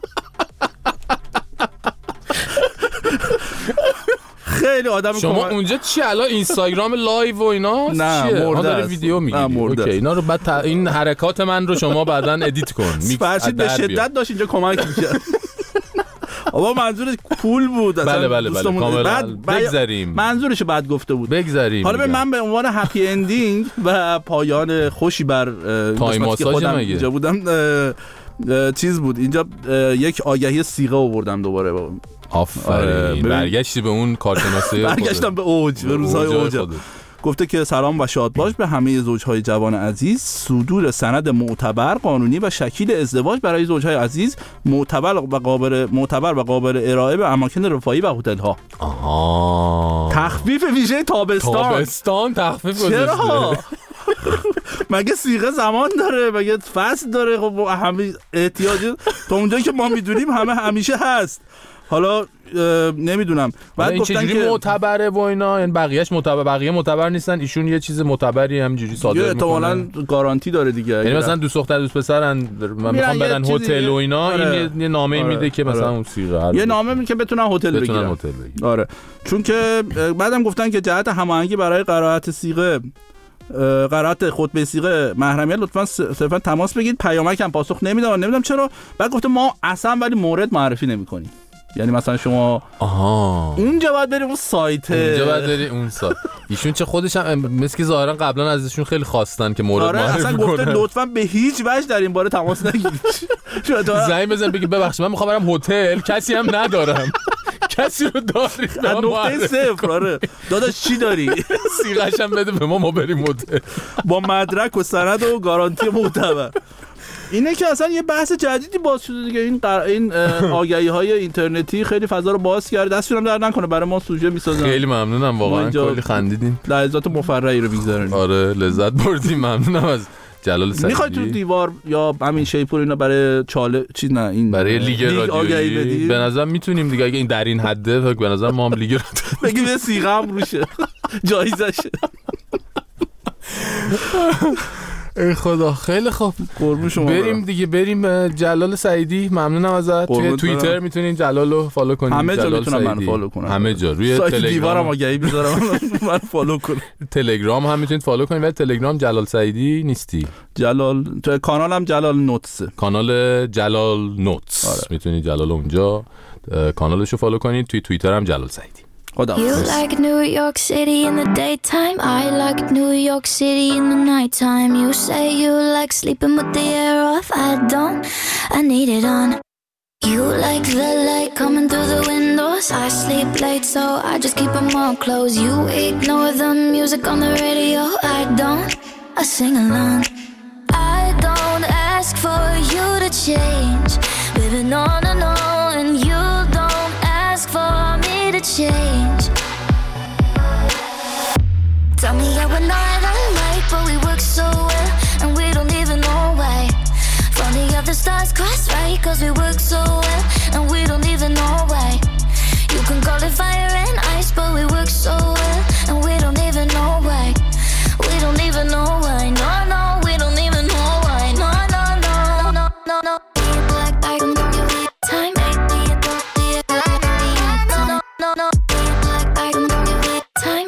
خیلی آدم شما کمک... اونجا چی الان اینستاگرام لایو و اینا نه مرده داره ویدیو میگیری. اوکی اینا رو بعد تا... این حرکات من رو شما بعداً ادیت کن. فرشید به شدت داشت اینجا کمک می‌کرد. آبا منظورش پول بود. بله بله بله کاملا. بگذاریم منظورش بعد گفته بود. بگذاریم. حالا به من به عنوان هپی اندینگ و پایان خوشی بر قسمتی که خودم اینجا بودم چیز بود. اینجا یک آگهی صیغه آوردم دوباره. آفرین. برگشتی به اون کارشناسی. برگشتم به اوج، به روزهای اوج. گفته که سلام و شاد باش به همه زوجهای جوان عزیز. صدور سند معتبر قانونی و شکیل ازدواج برای زوجهای عزیز معتبر و قابل معتبر و قابل ارائه به اماکن رفاهی و هتل‌ها. آها. تخفیف ویژه تابستان. تابستان تخفیف گذاشته. مگه صیغه زمان داره؟ مگه فصل داره؟ خب همه احتیاج تا اونجایی که ما میدونیم همه همیشه هست. حالا نمیدونم. بعد گفتن که معتبره و اینا، یعنی بقیه‌اش معتبر، بقیه معتبر نیستن، ایشون یه چیز معتبری همینجوری صادر میکنه. احتمالاً گارانتی داره دیگه. یعنی مثلا دوست دختر دوست پسرن من میخوام برن هتل و اینا، آره. این یه نامه آره. میده که مثلا آره. اون صیغه یه نامه میده که بتونن هتل بگیرن. آره. چون که بعدم گفتن که جهت هماهنگی برای قرائت صیغه قرائت خطبه صیغه محرمیت لطفاً صرفا تماس بگیرید. پیامک هم پاسخ نمیدن، نمیدونم چرا. بعد گفته ما اصلا ولی مورد معرفی نمی‌کنیم. یعنی مثلا شما آها اونجا باید بری اون سایت، اونجا باید بری اون سایت. ایشون چه خودش هم مثل که ظاهرا قبلا ازشون خیلی خواستن که مورد آره معرفی کنن. اصلا گفته لطفاً به هیچ وجه در این باره تماس نگیرید. زنگ بزن بگی ببخشید من میخوام برم هتل، کسی هم ندارم. کسی رو داری در نقطه صفر. آره داداش چی داری؟ صیغه‌ش هم بده به ما، ما بریم هتل با مدرک و سند و گارانتی معتبر. اینه که اصلا یه بحث جدیدی باز شده دیگه. این قر... این آگهی‌های اینترنتی خیلی فضا رو باز کرد. دستشون هم در نکنه برای ما سوژه می‌سازن. خیلی ممنونم واقعا، کلی خندیدیم، لحظات مفرحی رو می‌گذرونیم. آره لذت بردیم. ممنونم از جلال سعیدی میخوای تو دیوار یا همین شیپور اینا برای چاله چیز نه این برای لیگ, لیگ رادیویی به نظر میتونیم دیگه اگه این در این حده به نظر ما هم لیگ رادیویی بگیم یه سیغه هم روشه جایزشه. ای خدا خیلی خوب قربون شما بریم دیگه بریم جلال سعیدی ممنونم ازت. توی توییتر میتونین جلالو فالو کنین. همه جا میتونن منو فالو کنن همه جا روی تلگرام دیوارم آگهی میذارم منو فالو کنین. تلگرام هم میتونید فالو کنین ولی تلگرام جلال سعیدی نیستی. جلال تو کانالم جلال نوتس کانال جلال نوتس آره. میتونید جلال اونجا کانالشو فالو کنید. توی توییتر هم جلال سعیدی. You like New York City in the daytime, I like New York City in the nighttime. You say you like sleeping with the air off, I don't, I need it on. You like the light coming through the windows, I sleep late so I just keep them all closed. You ignore the music on the radio, I don't, I sing along. I don't ask for you to change, baby, no, no, no. And you don't ask for me to change. Tell me how we're not alike, but we work so well, and we don't even know why. Funny how the stars cross right, cause we work so well, and we don't even know why. You can call it fire and ice, but we work so well, and we don't even know why. We don't even know why, no, no, we don't even know why, no, no, no, no, no, no. Black, I can give you time, no, no, black, I can give you time.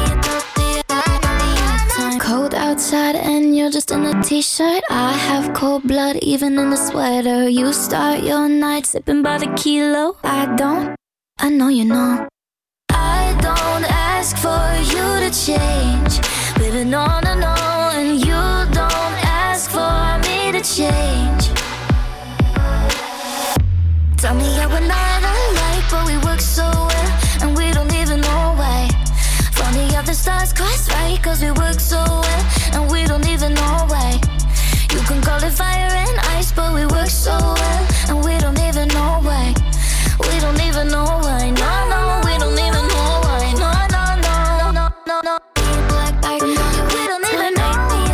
Cold outside and you're just in a t-shirt. I have cold blood even in the sweater. You start your night sipping by the kilo. I don't, I know you know. I don't ask for you to change, baby, no, no, no. And you don't ask for me to change. Tell me how we're not alike, but we work so well, and we don't even know why. Funny how the stars cross right, cause we work so well, and we don't even know why. You can call it fire and ice, but we work so well, and we don't even know why. We don't even know why, no, no, we don't even know why, no, no, no, no, no, no. Black, I can we don't even know.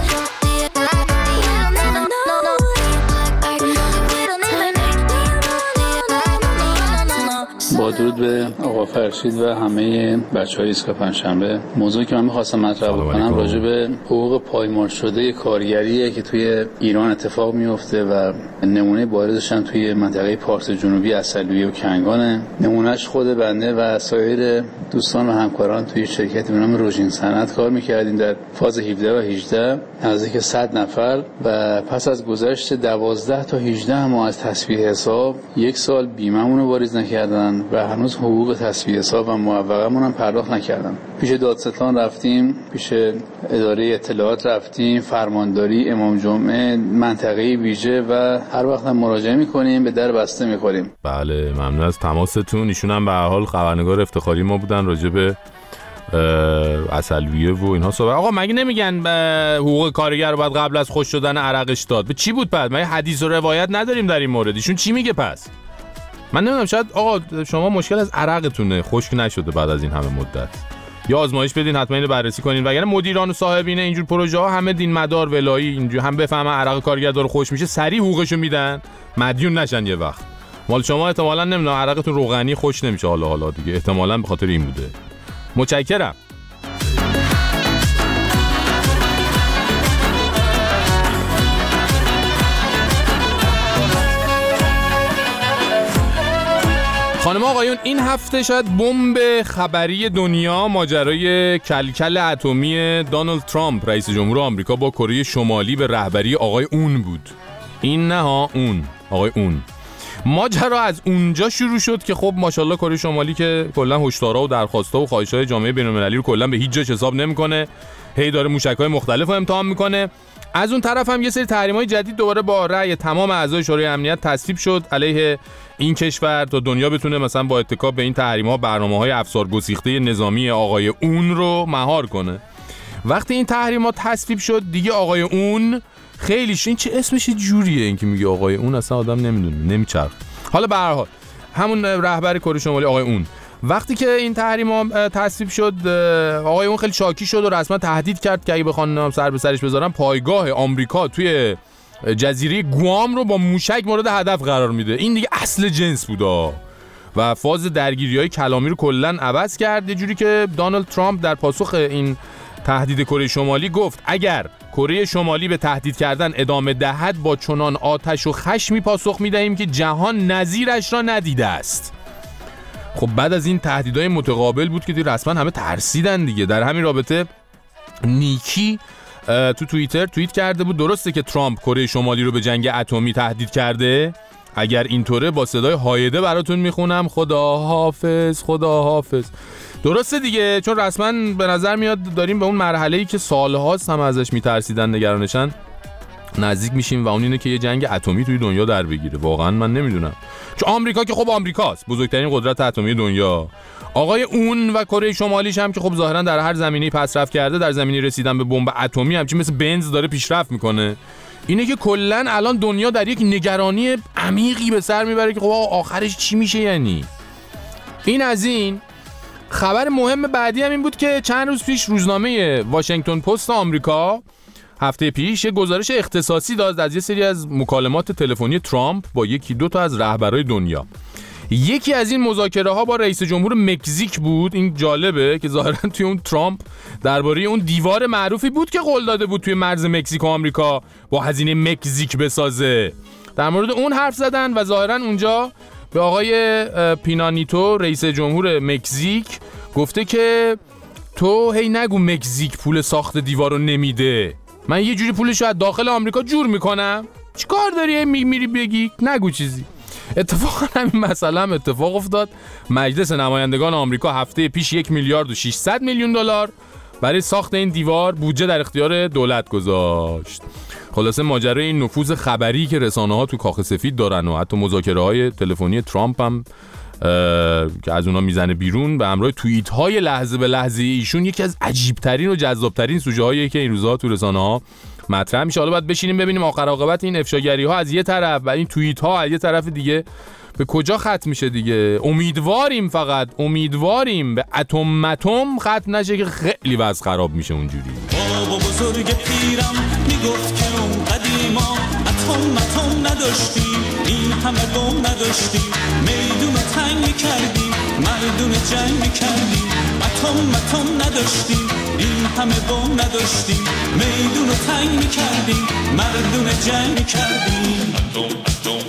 با درود به آقا فرشید و همه بچه‌های ایستگاه پنجشنبه. موضوعی که من می‌خواستم مطرح بکنم راجع به حقوق پایمال شده کارگریه که توی ایران اتفاق میفته و نمونه بارزش هم توی منطقه پارس جنوبی عسلویه و کنگانه. نمونهش خود بنده و سایر دوستان و همکاران توی شرکتی به نام روژین صنعت کار می‌کردیم در فاز هفده و هجده نزدیک صد نفر و پس از گذشت دوازده تا هجده ماه از تصفیه حساب یک سال بیمه‌مون رو واریز نکردن و هنوز حقوق تصفیه حساب و موفقمون هم پرداخت نکردن. پیش دادستان رفتیم، پیش اداره اطلاعات رفتیم، فرمانداری، امام جمعه، منطقه ویژه و هر وقت هم مراجعه میکنیم به در بسته میخوریم. بله ممنون از تماستون. ایشون هم به هر حال خبرنگار افتخاری ما بودن راجع به عسلویه و اینها صحبت. آقا مگه نمیگن حقوق کارگر رو باید قبل از خشک شدن عرقش داد؟ به چی بود پس؟ مگه حدیث و روایت نداریم در این مورد؟ ایشون چی میگه پس؟ من نمیدونم، شاید آقا شما مشکل از عرقتونه، خشک نشده بعد از این همه مدت. یا آزمایش بدین، حتما اینو بررسی کنین، وگرنه مدیران و صاحبین اینجور پروژه ها همه دین مدار ولایی اینجور هم بفهمن عرق کارگر داره خشک میشه سریع حقوقشو میدن، مدیون نشن یه وقت. مال شما احتمالاً نمیدونم عرقتون روغنی خشک نمیشه حالا حالا دیگه، احتمالاً به خاطر این بوده. متشکرم. خانم آقایون، این هفته شاید بمب خبری دنیا ماجرای کلکل اتمی دونالد ترامپ رئیس جمهور آمریکا با کره شمالی به رهبری آقای اون بود. این نه ها، اون آقای اون. ماجرا از اونجا شروع شد که خب ماشاءالله کره شمالی که کلا هشدارا و درخواست‌ها و خواهش‌های جامعه بین‌المللی رو کلا به هیچ جاش حساب نمی‌کنه، هی داره موشک‌های مختلف رو امتحان می‌کنه. از اون طرف هم یه سری تحریم‌های جدید دوباره با رأی تمام اعضای شورای امنیت تصویب شد علیه این کشور تا دنیا بتونه مثلا با اتکا به این تحریم‌ها برنامه‌های افسار گسیخته نظامی آقای اون رو مهار کنه. وقتی این تحریم‌ها تصویب شد دیگه آقای اون خیلی این چه اسمش جوریه این که میگه آقای اون، اصلا آدم نمیدونه، نمیچرخ. حالا به هر حال همون رهبر کره شمالی آقای اون وقتی که این تحریم تصویب شد آقای اون خیلی شاکی شد و رسما تهدید کرد که اگه بخوان سر به سرش بذارن پایگاه آمریکا توی جزیره گوام رو با موشک مورد هدف قرار میده. این دیگه اصل جنس بودا و فاز درگیری‌های کلامی رو کلاً عوض کرد، یه جوری که دونالد ترامپ در پاسخ این تهدید کره شمالی گفت اگر کره شمالی به تهدید کردن ادامه دهد با چنان آتش و خشمی پاسخ میدهیم که جهان نظیرش را ندیده است. خب بعد از این تهدیدهای متقابل بود که دی رسما همه ترسیدن دیگه. در همین رابطه نیکی تو توییتر توییت کرده بود درسته که ترامپ کره شمالی رو به جنگ اتمی تهدید کرده، اگر اینطوره با صدای هایده براتون میخونم خدا حافظ خدا حافظ. درسته دیگه، چون رسما به نظر میاد داریم به اون مرحله‌ای که سالهاست هم ازش میترسیدن نگرانشن نزدیک میشیم و اون اینه که یه جنگ اتمی توی دنیا در بگیره. واقعا من نمیدونم، چون آمریکا که خب آمریکاست، بزرگترین قدرت اتمی دنیا. آقای اون و کره شمالیش هم که خب ظاهرا در هر زمینه‌ای پیشرفت کرده، در زمینه رسیدن به بمب اتمی همچین مثل بنز داره پیشرفت میکنه. اینه که کلا الان دنیا در یک نگرانی عمیقی به سر میبره که خب آخرش چی میشه. یعنی این از این. خبر مهم بعدی هم این بود که چند روز پیش روزنامه واشنگتن پست آمریکا هفته پیش یک گزارش اختصاصی داد از یه سری از مکالمات تلفنی ترامپ با یکی دو تا از رهبرای دنیا. یکی از این مذاکره ها با رئیس جمهور مکزیک بود. این جالبه که ظاهرا توی اون ترامپ درباره اون دیوار معروفی بود که قول داده بود توی مرز مکزیک و آمریکا با هزینه مکزیک بسازه، در مورد اون حرف زدن و ظاهرا اونجا به آقای پینا نیتو رئیس جمهور مکزیک گفته که تو هی نگو مکزیک پول ساخت دیوار رو نمیده، من یه جوری پولش رو از داخل آمریکا جور میکنم، چی کار داری میری بگی نگو چیزی. اتفاقا همین مسئله هم اتفاق افتاد. مجلس نمایندگان آمریکا هفته پیش یک میلیارد و ششصد میلیون دلار برای ساخت این دیوار بودجه در اختیار دولت گذاشت. خلاصه ماجرای این نفوذ خبری که رسانه‌ها تو کاخ سفید دارن و حتی مذاکره‌های تلفنی ترامپ هم که از اونا میزنه بیرون به همراه توییت‌های لحظه به لحظه ایشون، یکی از عجیب‌ترین و جذاب‌ترین سوژه‌هایی که این روزها تو رسانه‌ها مطرح میشه. حالا باید بشینیم ببینیم آخر عاقبت این افشاگری‌ها از یه طرف و این توییت‌ها از یه طرف دیگه به کجا ختم میشه دیگه. امیدواریم فقط امیدواریم به اتم متم ختم نشه که خیلی وضع خراب میشه اونجوری. بابا بزرگ پیرم میگفت که اون قدیما اتم متم نداشتیم، این همه بم نداشتیم، میدون تنگ میکردیم، مردون جنگ میکردیم، اتم متم نداشتیم، این همه بم نداشتیم، میدون تنگ میکردیم، مردون جنگ میکردیم. اتم اتم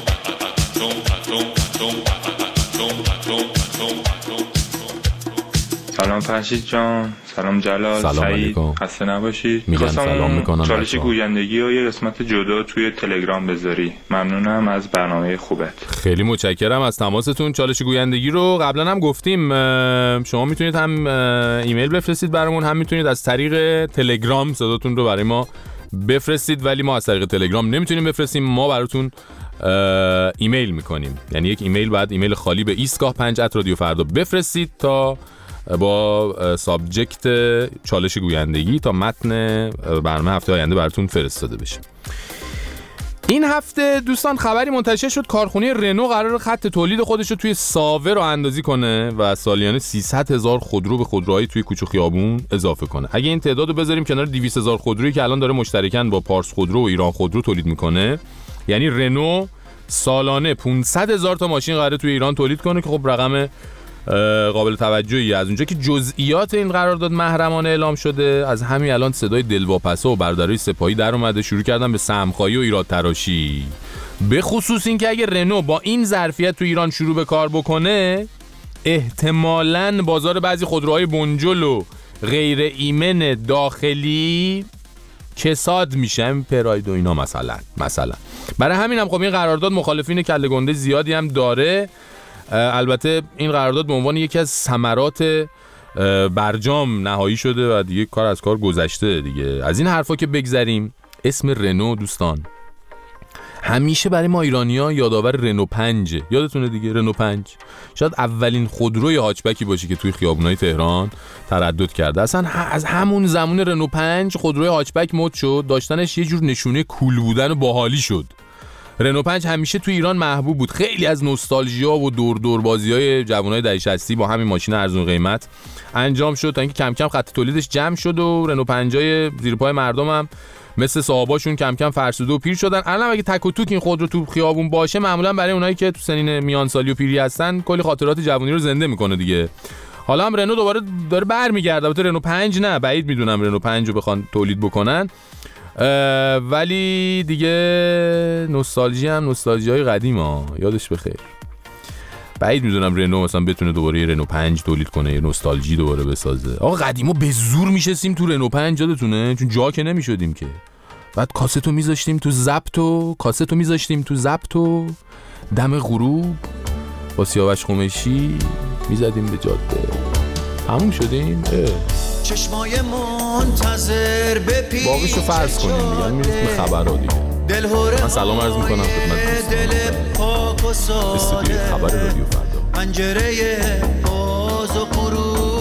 سلام فرشید جان، سلام جلال، سلام سعید، خسته نباشید. میگم سلام میکنم. چالش گویندگی و یه قسمت جدا توی تلگرام بذاری. ممنونم از برنامه خوبت. خیلی متشکرم از تماستون. چالش گویندگی رو قبلا هم گفتیم، شما میتونید هم ایمیل بفرستید برامون، هم میتونید از طریق تلگرام صداتون رو برای ما بفرستید، ولی ما از طریق تلگرام نمیتونیم بفرستیم، ما براتون ایمیل میکنیم. یعنی یک ایمیل بعد ایمیل خالی به ایستگاه پنج ات رادیو فردا بفرستید تا با سابجکت چالش گویندگی تا متن برنامه هفته آینده براتون فرستاده بشه. این هفته دوستان خبری منتشر شد کارخونه رنو قرار خط تولید خودش رو توی ساوه رو اندازی کنه و سالیانه سیصد هزار خودرو به خودروهای توی کوچه خیابون اضافه کنه. اگه این تعداد رو بذاریم کنار دویست هزار خودرویی که الان داره مشترکاً با پارس خودرو و ایران خودرو تولید میکنه، یعنی رنو سالانه پانصد هزار تا ماشین قراره توی ایران تولید کنه که خب رقم قابل توجهی. از اونجا که جزئیات این قرارداد محرمانه اعلام شده، از همین الان صدای دلواپسا و برادرای سپاهی در اومده، شروع کردن به سهم‌خواهی و ایراد تراشی. به خصوص این که اگه رنو با این ظرفیت تو ایران شروع به کار بکنه، احتمالاً بازار بعضی خودروهای بنجل و غیر ایمن داخلی کساد میشه، پراید و اینا مثلا مثلا برای همین هم خب این قرارداد مخالفین کله گنده زیادی هم داره. البته این قرارداد به عنوان یکی از ثمرات برجام نهایی شده و دیگه کار از کار گذشته دیگه. از این حرفا که بگذریم، اسم رنو دوستان همیشه برای ما ایرانی‌ها یادآور رنو پنج. یادتونه دیگه رنو پنج شاید اولین خودروی هاچبکی باشه که توی خیابونای تهران تردد کرده. اصلا از همون زمان رنو پنج خودروی هاچبک مد شد، داشتنش یه جور نشونه کول بودن و باحالی شد رنو پنج همیشه تو ایران محبوب بود. خیلی از نوستالژیا و دور دور بازی‌های جوانای دهه شصت با همین ماشین ارزون قیمت انجام شد تا اینکه کم کم خط تولیدش جمع شد و رنو پنجای زیر پای مردم هم مثل صاحباشون کم کم فرسوده و پیر شدن. الان اگه تک و توک این خودرو تو خیابون باشه معمولا برای اونایی که تو سنین میان سالی و پیری هستن کلی خاطرات جوانی رو زنده میکنه دیگه. حالا هم رنو دوباره داره برمیگرده. البته رنو پنج نه، بعید میدونم رنو پنج رو بخوان تولید بکنن، ولی دیگه نوستالژی هم نوستالژی های قدیم ها، یادش بخیر. بعید میدونم رنو مثلا بتونه دوباره یه رنو پنج تولید کنه، یه نوستالژی دوباره بسازه. آقا قدیما به زور میشستیم تو رنو پنج، یادتونه؟ چون جا که نمیشدیم که. بعد کاستو میذاشتیم تو ضبط و کاستو میذاشتیم تو ضبط و دم غروب با سیاوش قمیشی میزدیم به جاده. تموم شدیم. چشمای منتظر بپیچ باقیشو فرض کنیم دیگه، میرسیم خبرها دیگه. من سلام عرض میکنم خدمت دوستان استودیوی خبر رادیو فردا. پنجره باز و غروب